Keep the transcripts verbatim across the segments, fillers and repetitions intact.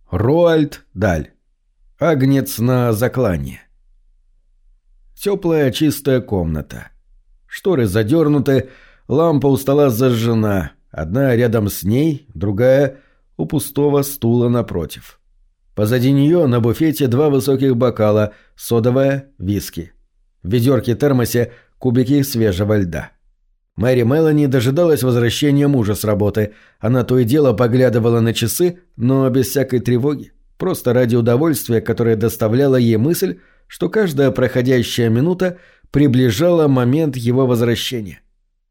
Роальд Даль. Агнец на заклание. Теплая чистая комната. Шторы задернуты, лампа у стола зажжена, одна рядом с ней, другая у пустого стула напротив. Позади нее на буфете два высоких бокала, содовая, виски. В ведерке-термосе кубики свежего льда. Мэри Мелани дожидалась возвращения мужа с работы. Она то и дело поглядывала на часы, но без всякой тревоги, просто ради удовольствия, которое доставляла ей мысль, что каждая проходящая минута приближала момент его возвращения.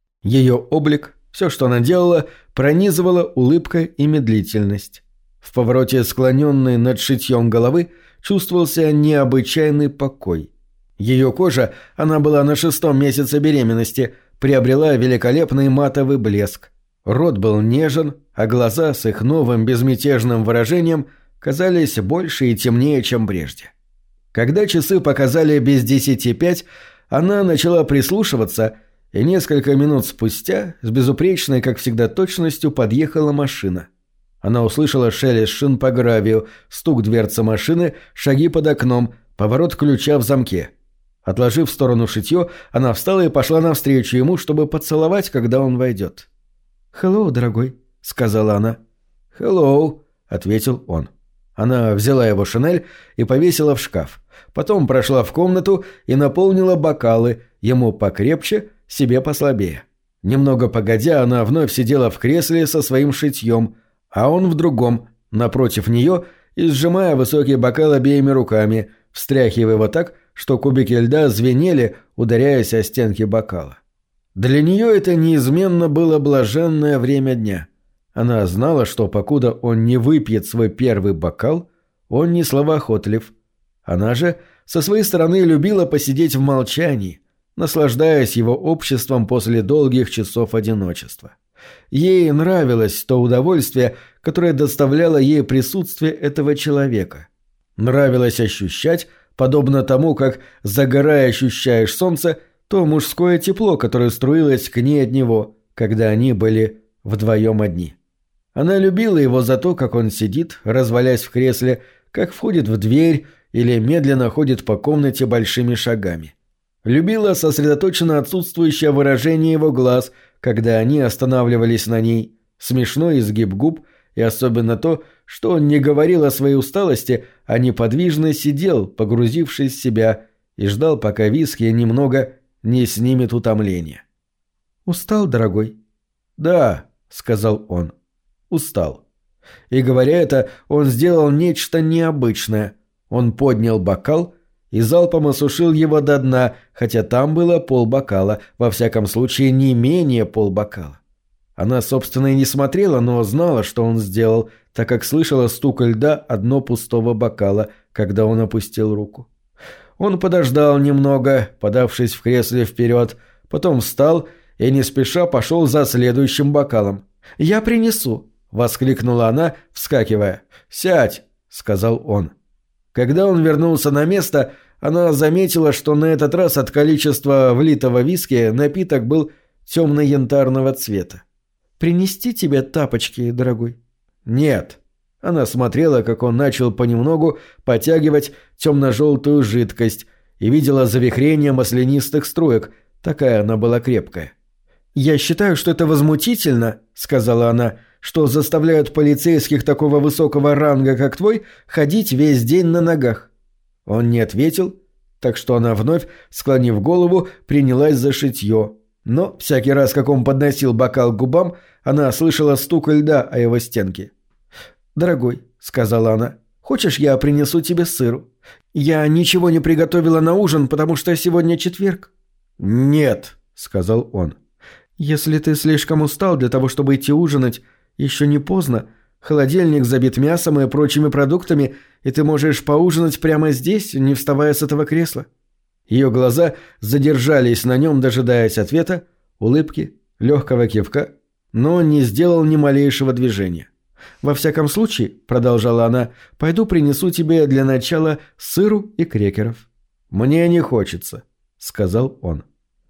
Ее облик, все, что она делала, пронизывала улыбка и медлительность. В повороте склоненной над шитьем головы чувствовался необычайный покой. Ее кожа, она была на шестом месяце беременности, приобрела великолепный матовый блеск. Рот был нежен, а глаза с их новым безмятежным выражением казались больше и темнее, чем прежде. Когда часы показали без десяти пять, она начала прислушиваться, и несколько минут спустя с безупречной, как всегда, точностью подъехала машина. Она услышала шелест шин по гравию, стук дверцы машины, шаги под окном, поворот ключа в замке. Отложив в сторону шитье, она встала и пошла навстречу ему, чтобы поцеловать, когда он войдет. «Хеллоу, дорогой», — сказала она. «Хеллоу», — ответил он. Она взяла его шинель и повесила в шкаф. Потом прошла в комнату и наполнила бокалы, ему покрепче, себе послабее. Немного погодя, она вновь сидела в кресле со своим шитьем, а он в другом, напротив нее, и сжимая высокий бокал обеими руками, встряхивая его так, что кубики льда звенели, ударяясь о стенки бокала. Для нее это неизменно было блаженное время дня. Она знала, что покуда он не выпьет свой первый бокал, он не словоохотлив. Она же, со своей стороны, любила посидеть в молчании, наслаждаясь его обществом после долгих часов одиночества. Ей нравилось то удовольствие, которое доставляло ей присутствие этого человека. Нравилось ощущать, подобно тому, как, загорая, ощущаешь солнце, то мужское тепло, которое струилось к ней от него, когда они были вдвоем одни. Она любила его за то, как он сидит, развалясь в кресле, как входит в дверь или медленно ходит по комнате большими шагами. Любила сосредоточенно отсутствующее выражение его глаз, когда они останавливались на ней, смешной изгиб губ и особенно то, что он не говорил о своей усталости, а неподвижно сидел, погрузившись в себя, и ждал, пока виски немного не снимет утомление. «Устал, дорогой?» «Да», — сказал он, — «устал». И говоря это, он сделал нечто необычное. Он поднял бокал и залпом осушил его до дна, хотя там было полбокала, во всяком случае не менее полбокала. Она, собственно, и не смотрела, но знала, что он сделал, так как слышала стук льда о дно пустого бокала, когда он опустил руку. Он подождал немного, подавшись в кресле вперед, потом встал и не спеша пошел за следующим бокалом. «Я принесу!» — воскликнула она, вскакивая. «Сядь!» — сказал он. Когда он вернулся на место, она заметила, что на этот раз от количества влитого виски напиток был темно-янтарного цвета. «Принести тебе тапочки, дорогой?» «Нет». Она смотрела, как он начал понемногу потягивать темно-желтую жидкость, и видела завихрение маслянистых струек, такая она была крепкая. «Я считаю, что это возмутительно», — сказала она, — «что заставляют полицейских такого высокого ранга, как твой, ходить весь день на ногах». Он не ответил, так что она вновь, склонив голову, принялась за шитье. Но всякий раз, как он подносил бокал к губам, она слышала стук льда о его стенке. «Дорогой», — сказала она, — «хочешь, я принесу тебе сыру? Я ничего не приготовила на ужин, потому что сегодня четверг». «Нет», — сказал он. «Если ты слишком устал для того, чтобы идти ужинать, еще не поздно. Холодильник забит мясом и прочими продуктами, и ты можешь поужинать прямо здесь, не вставая с этого кресла». Ее глаза задержались на нем, дожидаясь ответа, улыбки, легкого кивка, но он не сделал ни малейшего движения. «Во всяком случае, — продолжала она, — пойду принесу тебе для начала сыру и крекеров». «Мне не хочется», — сказал он.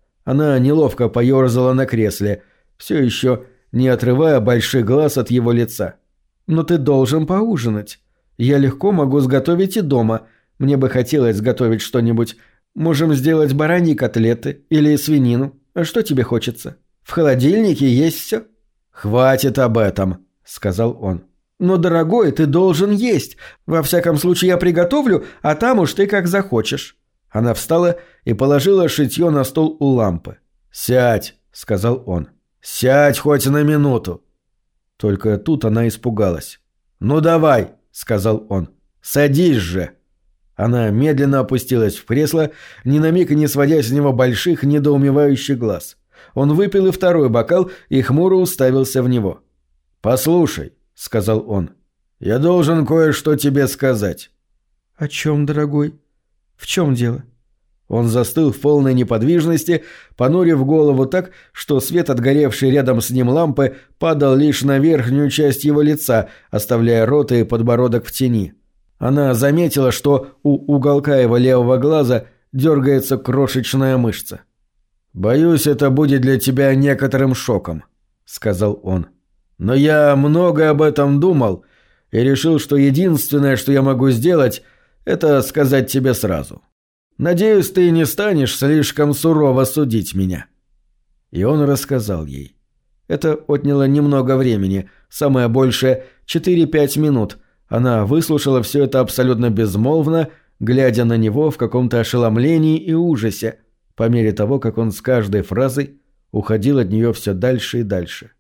Она неловко поерзала на кресле, все еще не отрывая больших глаз от его лица. «Но ты должен поужинать. Я легко могу сготовить и дома. Мне бы хотелось сготовить что-нибудь. Можем сделать бараньи котлеты или свинину. А что тебе хочется? В холодильнике есть все». «Хватит об этом», — сказал он. «Но, дорогой, ты должен есть. Во всяком случае, я приготовлю, а там уж ты как захочешь». Она встала и положила шитье на стол у лампы. «Сядь», — сказал он. «Сядь хоть на минуту». Только тут она испугалась. «Ну давай», — сказал он. «Садись же». Она медленно опустилась в кресло, ни на миг не сводя с него больших, недоумевающих глаз. Он выпил и второй бокал и хмуро уставился в него. «Послушай», — сказал он, — «я должен кое-что тебе сказать». «О чем, дорогой? В чем дело?» Он застыл в полной неподвижности, понурив голову так, что свет от горевшей рядом с ним лампы падал лишь на верхнюю часть его лица, оставляя рот и подбородок в тени. Она заметила, что у уголка его левого глаза дергается крошечная мышца. «Боюсь, это будет для тебя некоторым шоком», — сказал он. «Но я много об этом думал и решил, что единственное, что я могу сделать, это сказать тебе сразу. Надеюсь, ты не станешь слишком сурово судить меня». И он рассказал ей. Это отняло немного времени, самое большее — четыре-пять минут. Она выслушала все это абсолютно безмолвно, глядя на него в каком-то ошеломлении и ужасе, по мере того, как он с каждой фразой уходил от нее все дальше и дальше.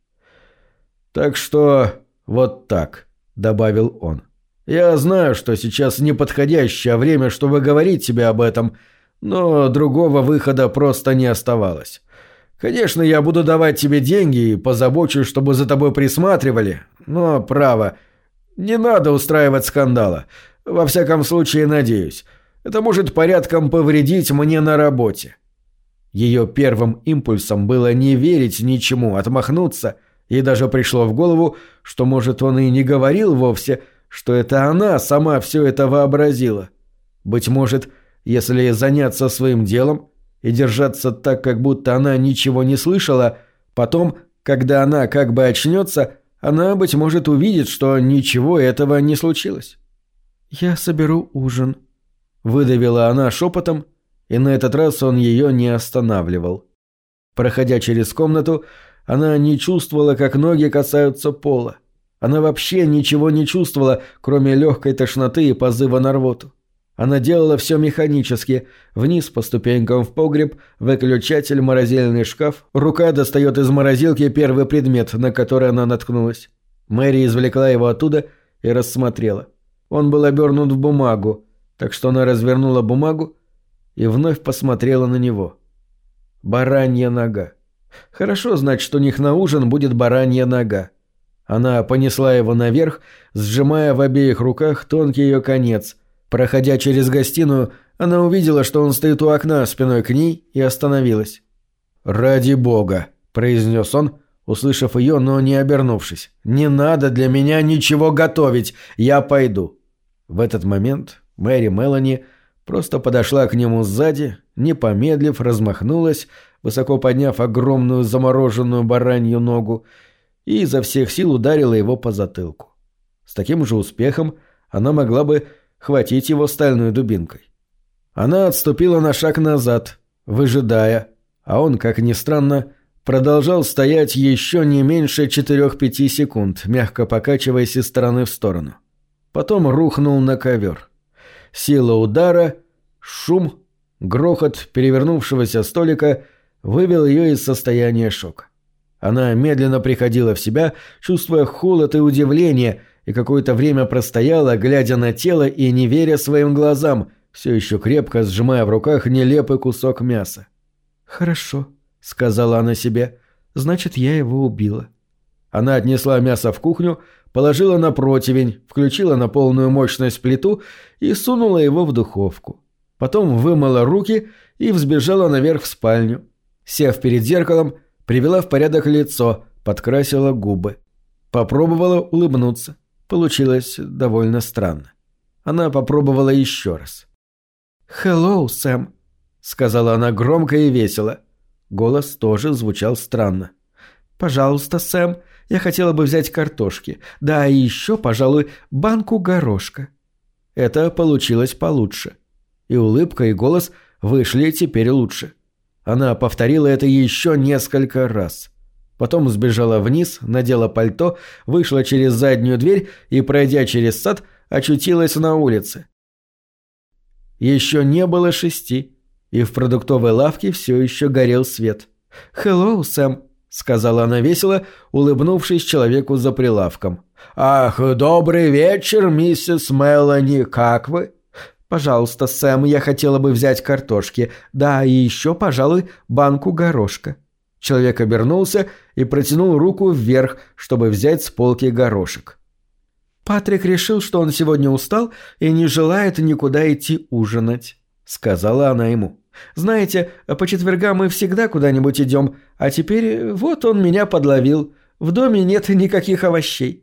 «Так что вот так», — добавил он. «Я знаю, что сейчас неподходящее время, чтобы говорить тебе об этом, но другого выхода просто не оставалось. Конечно, я буду давать тебе деньги и позабочусь, чтобы за тобой присматривали, но, право, не надо устраивать скандала. Во всяком случае, надеюсь. Это может порядком повредить мне на работе». Ее первым импульсом было не верить ничему, отмахнуться. Ей даже пришло в голову, что, может, он и не говорил вовсе, что это она сама все это вообразила. Быть может, если заняться своим делом и держаться так, как будто она ничего не слышала, потом, когда она как бы очнется, она, быть может, увидит, что ничего этого не случилось. «Я соберу ужин», — выдавила она шепотом, и на этот раз он ее не останавливал. Проходя через комнату, она не чувствовала, как ноги касаются пола. Она вообще ничего не чувствовала, кроме легкой тошноты и позыва на рвоту. Она делала все механически. Вниз по ступенькам в погреб, выключатель, морозильный шкаф. Рука достает из морозилки первый предмет, на который она наткнулась. Мэри извлекла его оттуда и рассмотрела. Он был обернут в бумагу, так что она развернула бумагу и вновь посмотрела на него. Баранья нога. Хорошо знать, что у них на ужин будет баранья нога. Она понесла его наверх, сжимая в обеих руках тонкий ее конец. Проходя через гостиную, она увидела, что он стоит у окна спиной к ней, и остановилась. «Ради бога», — произнес он, услышав ее, но не обернувшись. «Не надо для меня ничего готовить, я пойду». В этот момент Мэри Мелани просто подошла к нему сзади, не помедлив, размахнулась, высоко подняв огромную замороженную баранью ногу, и изо всех сил ударила его по затылку. С таким же успехом она могла бы хватить его стальной дубинкой. Она отступила на шаг назад, выжидая, а он, как ни странно, продолжал стоять еще не меньше четырех-пяти секунд, мягко покачиваясь из стороны в сторону. Потом рухнул на ковер. Сила удара, шум, грохот перевернувшегося столика вывел ее из состояния шока. Она медленно приходила в себя, чувствуя холод и удивление, и какое-то время простояла, глядя на тело и не веря своим глазам, все еще крепко сжимая в руках нелепый кусок мяса. «Хорошо», — сказала она себе, — «значит, я его убила». Она отнесла мясо в кухню, положила на противень, включила на полную мощность плиту и сунула его в духовку. Потом вымыла руки и взбежала наверх в спальню. Сев перед зеркалом, привела в порядок лицо, подкрасила губы. Попробовала улыбнуться. Получилось довольно странно. Она попробовала еще раз. «Hello, Сэм», — сказала она громко и весело. Голос тоже звучал странно. «Пожалуйста, Сэм, Я хотела бы взять картошки. Да, и еще, пожалуй, банку горошка». Это получилось получше. И улыбка, и голос вышли теперь лучше. Она повторила это еще несколько раз. Потом сбежала вниз, надела пальто, вышла через заднюю дверь и, пройдя через сад, очутилась на улице. Еще не было шести, и в продуктовой лавке все еще горел свет. «Хеллоу, Сэм», — сказала она весело, улыбнувшись человеку за прилавком. «Ах, добрый вечер, миссис Мелани, как вы?» «Пожалуйста, Сэм, я хотела бы взять картошки. Да, и еще, пожалуй, банку горошка». Человек обернулся и протянул руку вверх, чтобы взять с полки горошек. «Патрик решил, что он сегодня устал и не желает никуда идти ужинать», — сказала она ему. «Знаете, по четвергам мы всегда куда-нибудь идем, а теперь вот он меня подловил. В доме нет никаких овощей».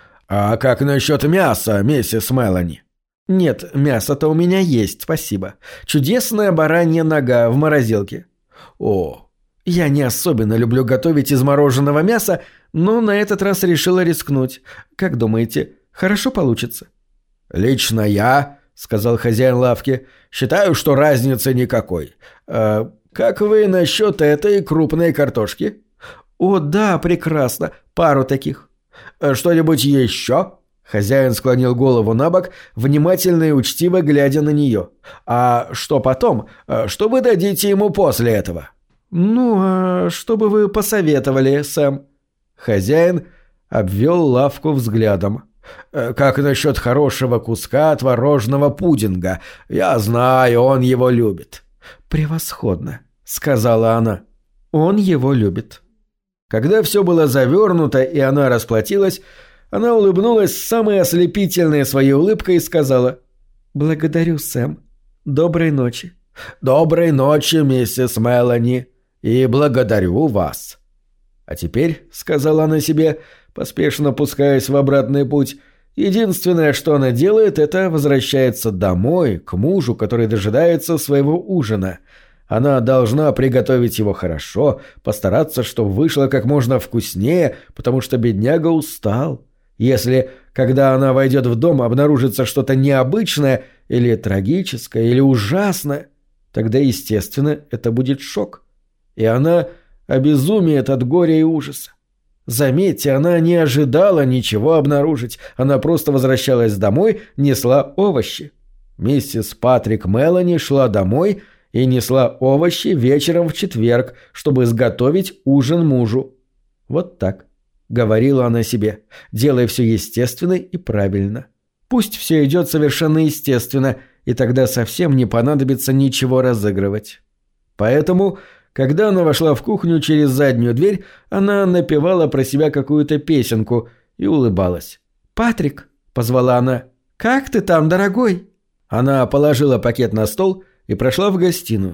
«А как насчет мяса, миссис Мелани?» «Нет, мясо-то у меня есть, спасибо. Чудесная баранья нога в морозилке». «О, я не особенно люблю готовить из мороженого мяса, но на этот раз решила рискнуть. Как думаете, хорошо получится?» «Лично я, — сказал хозяин лавки, — считаю, что разницы никакой. А как вы насчет этой крупной картошки?» «О, да, прекрасно. Пару таких». «Что-нибудь еще?» Хозяин склонил голову на бок, внимательно и учтиво глядя на нее. «А что потом? Что вы дадите ему после этого?» «Ну, а что бы вы посоветовали, Сэм?» Хозяин обвел лавку взглядом. «Как насчет хорошего куска творожного пудинга? Я знаю, он его любит». «Превосходно», — сказала она. «Он его любит». Когда все было завернуто и она расплатилась, она улыбнулась самой ослепительной своей улыбкой и сказала: «Благодарю, Сэм. Доброй ночи». «Доброй ночи, миссис Мелани. И благодарю вас». «А теперь, — сказала она себе, поспешно пускаясь в обратный путь, — единственное, что она делает, это возвращается домой, к мужу, который дожидается своего ужина. Она должна приготовить его хорошо, постараться, чтобы вышло как можно вкуснее, потому что бедняга устал. Если, когда она войдет в дом, обнаружится что-то необычное или трагическое, или ужасное, тогда, естественно, это будет шок. И она обезумеет от горя и ужаса. Заметьте, она не ожидала ничего обнаружить, она просто возвращалась домой, несла овощи. Миссис Патрик Мелани шла домой и несла овощи вечером в четверг, чтобы изготовить ужин мужу. Вот так, говорила она себе, делай все естественно и правильно. Пусть все идет совершенно естественно, и тогда совсем не понадобится ничего разыгрывать. Поэтому, когда она вошла в кухню через заднюю дверь, она напевала про себя какую-то песенку и улыбалась. «Патрик», — позвала она, — «как ты там, дорогой?» Она положила пакет на стол и прошла в гостиную.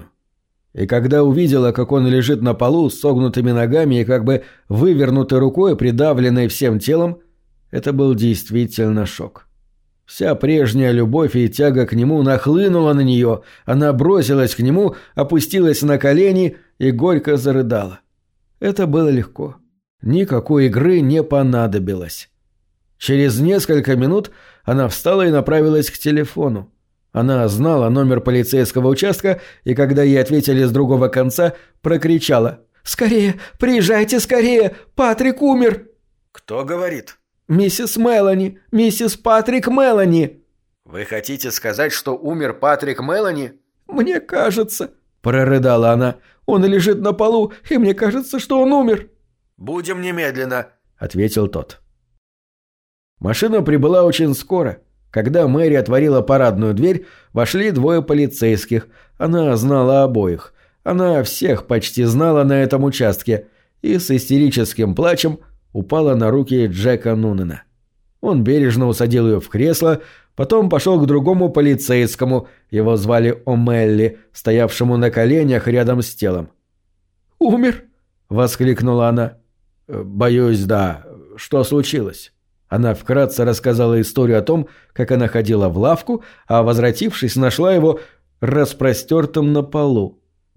И когда увидела, как он лежит на полу с согнутыми ногами и как бы вывернутой рукой, придавленной всем телом, это был действительно шок. Вся прежняя любовь и тяга к нему нахлынула на нее, она бросилась к нему, опустилась на колени и горько зарыдала. Это было легко. Никакой игры не понадобилось. Через несколько минут она встала и направилась к телефону. Она знала номер полицейского участка, и когда ей ответили с другого конца, прокричала: «Скорее! Приезжайте скорее! Патрик умер!» «Кто говорит?» «Миссис Мелани! Миссис Патрик Мелани!» «Вы хотите сказать, что умер Патрик Мелани?» «Мне кажется», — прорыдала она, — «он лежит на полу, и мне кажется, что он умер». «Будем немедленно», — ответил тот. Машина прибыла очень скоро. Когда Мэри отворила парадную дверь, вошли двое полицейских. Она знала обоих. Она всех почти знала на этом участке. И с истерическим плачем упала на руки Джека Нунена. Он бережно усадил ее в кресло, потом пошел к другому полицейскому, его звали О'Мелли, стоявшему на коленях рядом с телом. «Умер?» — воскликнула она. «Боюсь, да. Что случилось?» Она вкратце рассказала историю о том, как она ходила в лавку, а, возвратившись, нашла его распростертым на полу.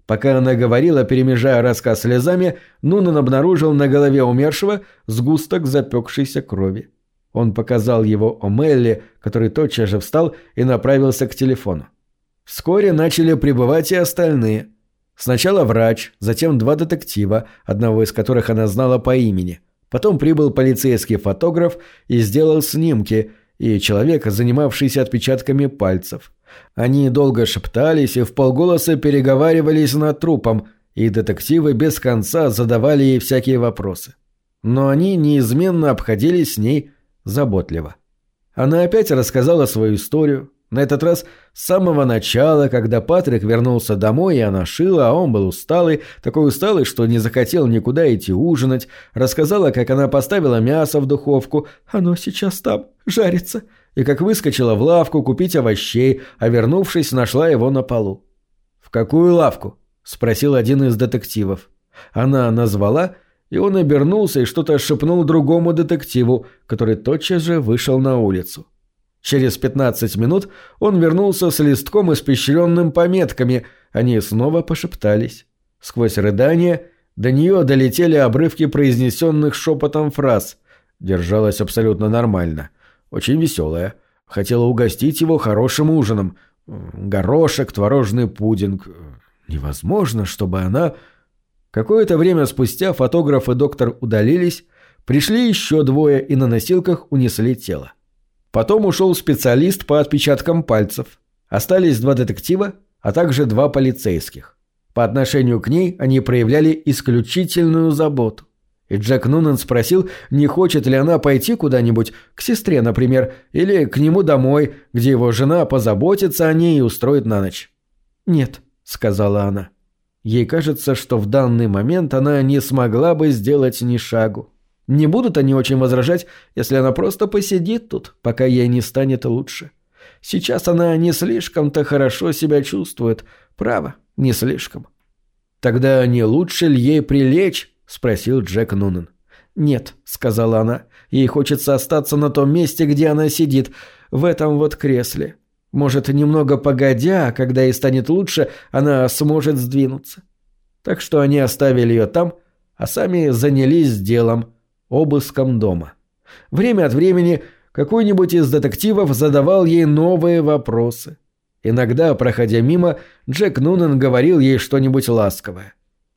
Пока она говорила, перемежая рассказ слезами, Нунан обнаружил на голове умершего сгусток запекшейся крови. Он показал его О'Мелли, который тотчас же встал и направился к телефону. Вскоре начали прибывать и остальные. Сначала врач, затем два детектива, одного из которых она знала по имени. Потом прибыл полицейский фотограф и сделал снимки, и человек, занимавшийся отпечатками пальцев. Они долго шептались и вполголоса переговаривались над трупом, и детективы без конца задавали ей всякие вопросы. Но они неизменно обходились с ней заботливо. Она опять рассказала свою историю, на этот раз с самого начала, когда Патрик вернулся домой, и она шила, а он был усталый, такой усталый, что не захотел никуда идти ужинать, рассказала, как она поставила мясо в духовку, оно сейчас там жарится, и как выскочила в лавку купить овощей, а вернувшись, нашла его на полу. «В какую лавку?» — спросил один из детективов. Она назвала, и он обернулся и что-то шепнул другому детективу, который тотчас же вышел на улицу. Через пятнадцать минут он вернулся с листком, испещренным пометками. Они снова пошептались. Сквозь рыдания до нее долетели обрывки произнесенных шепотом фраз. Держалась абсолютно нормально. Очень веселая. Хотела угостить его хорошим ужином. Горошек, творожный пудинг. Невозможно, чтобы она... Какое-то время спустя фотограф и доктор удалились. Пришли еще двое и на носилках унесли тело. Потом ушел специалист по отпечаткам пальцев. Остались два детектива, а также два полицейских. По отношению к ней они проявляли исключительную заботу. И Джек Нунан спросил, не хочет ли она пойти куда-нибудь, к сестре, например, или к нему домой, где его жена позаботится о ней и устроит на ночь. «Нет», — сказала она. Ей кажется, что в данный момент она не смогла бы сделать ни шагу. Не будут они очень возражать, если она просто посидит тут, пока ей не станет лучше. Сейчас она не слишком-то хорошо себя чувствует. Право, не слишком. «Тогда не лучше ли ей прилечь?» — спросил Джек Нунан. «Нет», — сказала она. «Ей хочется остаться на том месте, где она сидит, в этом вот кресле. Может, немного погодя, когда ей станет лучше, она сможет сдвинуться». Так что они оставили ее там, а сами занялись делом. Обыском дома. Время от времени какой-нибудь из детективов задавал ей новые вопросы. Иногда, проходя мимо, Джек Нунан говорил ей что-нибудь ласковое.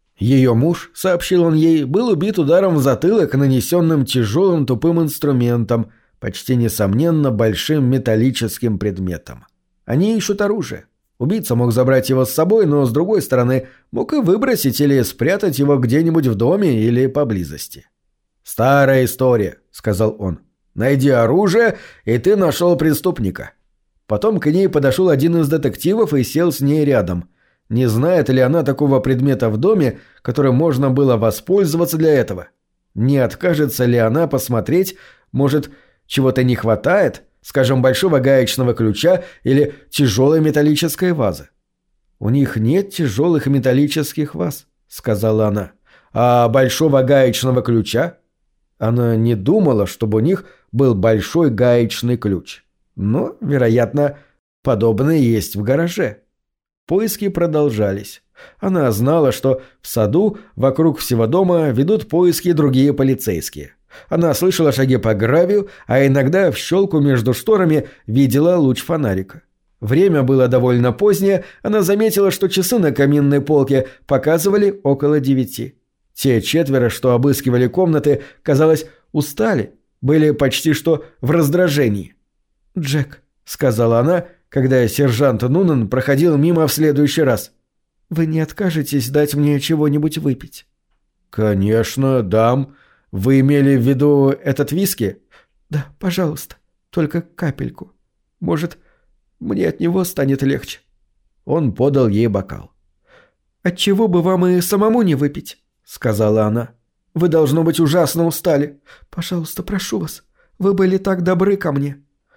Ее муж, сообщил он ей, был убит ударом в затылок, нанесенным тяжелым тупым инструментом, почти несомненно большим металлическим предметом. Они ищут оружие. Убийца мог забрать его с собой, но, с другой стороны, мог и выбросить или спрятать его где-нибудь в доме или поблизости. «Старая история», — сказал он. «Найди оружие, и ты нашел преступника». Потом к ней подошел один из детективов и сел с ней рядом. Не знает ли она такого предмета в доме, которым можно было воспользоваться для этого? Не откажется ли она посмотреть, может, чего-то не хватает, скажем, большого гаечного ключа или тяжелой металлической вазы? «У них нет тяжелых металлических ваз», — сказала она. «А большого гаечного ключа?» Она не думала, чтобы у них был большой гаечный ключ. Но, вероятно, подобное есть в гараже. Поиски продолжались. Она знала, что в саду вокруг всего дома ведут поиски другие полицейские. Она слышала шаги по гравию, а иногда в щелку между шторами видела луч фонарика. Время было довольно позднее, она заметила, что часы на каминной полке показывали около девяти. Те четверо, что обыскивали комнаты, казалось, устали, были почти что в раздражении. «Джек», — сказала она, когда сержант Нунан проходил мимо в следующий раз, — «вы не откажетесь дать мне чего-нибудь выпить?» «Конечно, дам. Вы имели в виду этот виски?» «Да, пожалуйста, только капельку. Может, мне от него станет легче». Он подал ей бокал. «Отчего бы вам и самому не выпить?» — сказала она. «Вы, должно быть, ужасно устали. Пожалуйста, прошу вас, вы были так добры ко мне».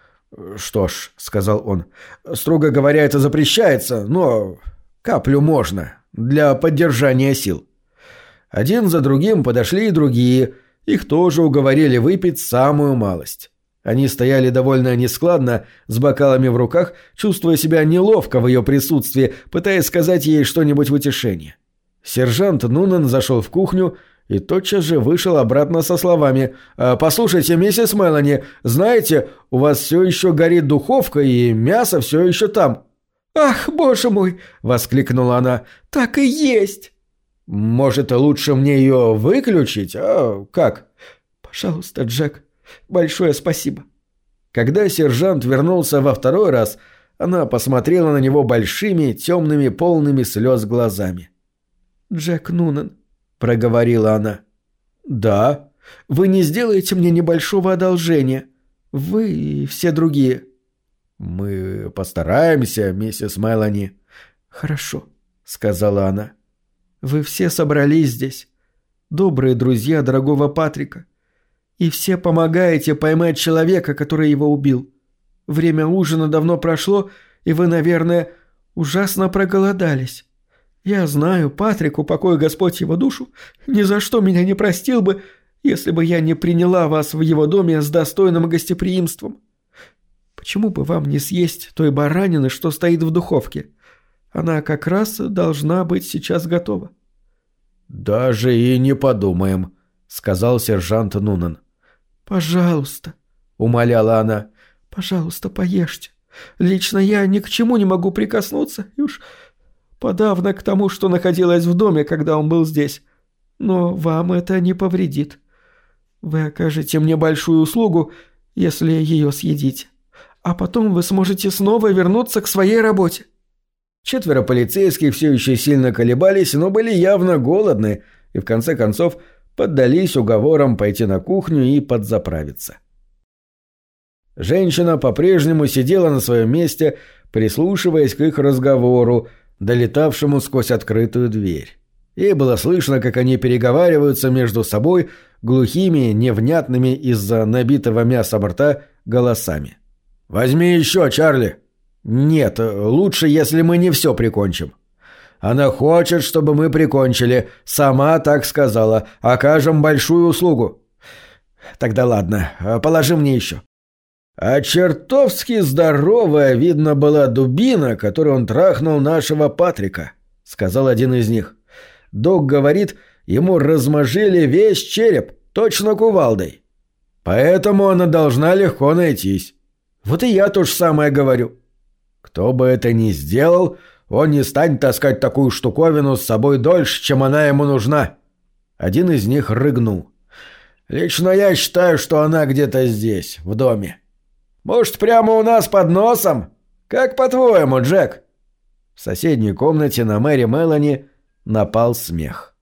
«Что ж», — сказал он, — «строго говоря, это запрещается, но каплю можно, для поддержания сил». Один за другим подошли и другие, их тоже уговорили выпить самую малость. Они стояли довольно нескладно, с бокалами в руках, чувствуя себя неловко в ее присутствии, пытаясь сказать ей что-нибудь в утешение. Сержант Нунан зашел в кухню и тотчас же вышел обратно со словами: «Послушайте, миссис Мелани, знаете, у вас все еще горит духовка и мясо все еще там». «Ах, боже мой!» — воскликнула она. «Так и есть!» «Может, лучше мне ее выключить? А как?» «Пожалуйста, Джек. Большое спасибо». Когда сержант вернулся во второй раз, она посмотрела на него большими, темными, полными слез глазами. «Джек Нунан», — проговорила она. «Да. Вы не сделаете мне небольшого одолжения? Вы и все другие». «Мы постараемся, миссис Мелани». «Хорошо», — сказала она. «Вы все собрались здесь, добрые друзья дорогого Патрика, и все помогаете поймать человека, который его убил. Время ужина давно прошло, и вы, наверное, ужасно проголодались. Я знаю, Патрик, упокой Господь его душу, ни за что меня не простил бы, если бы я не приняла вас в его доме с достойным гостеприимством. Почему бы вам не съесть той баранины, что стоит в духовке? Она как раз должна быть сейчас готова». «Даже и не подумаем», — сказал сержант Нунан. «Пожалуйста», — умоляла она, — «пожалуйста, поешьте. Лично я ни к чему не могу прикоснуться, и уж подавно к тому, что находилось в доме, когда он был здесь. Но вам это не повредит. Вы окажете мне большую услугу, если ее съедите. А потом вы сможете снова вернуться к своей работе». Четверо полицейских все еще сильно колебались, но были явно голодны и в конце концов поддались уговорам пойти на кухню и подзаправиться. Женщина по-прежнему сидела на своем месте, прислушиваясь к их разговору, долетавшему сквозь открытую дверь. Ей было слышно, как они переговариваются между собой глухими, невнятными из-за набитого мясом рта голосами. «Возьми еще, Чарли!» «Нет, лучше, если мы не все прикончим». «Она хочет, чтобы мы прикончили. Сама так сказала. Окажем большую услугу». «Тогда ладно, положи мне еще». «А чертовски здоровая, видно, была дубина, которую он трахнул нашего Патрика», — сказал один из них. «Док говорит, ему размозжили весь череп, точно кувалдой. Поэтому она должна легко найтись. Вот и я то же самое говорю. Кто бы это ни сделал, он не станет таскать такую штуковину с собой дольше, чем она ему нужна». Один из них рыгнул. «Лично я считаю, что она где-то здесь, в доме. Может, прямо у нас под носом? Как по-твоему, Джек?» В соседней комнате на Мэри Мелани напал смех.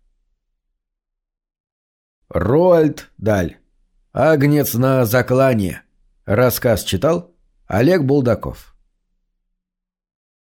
Роальд Даль. «Агнец на заклание». Рассказ читал Олег Булдаков.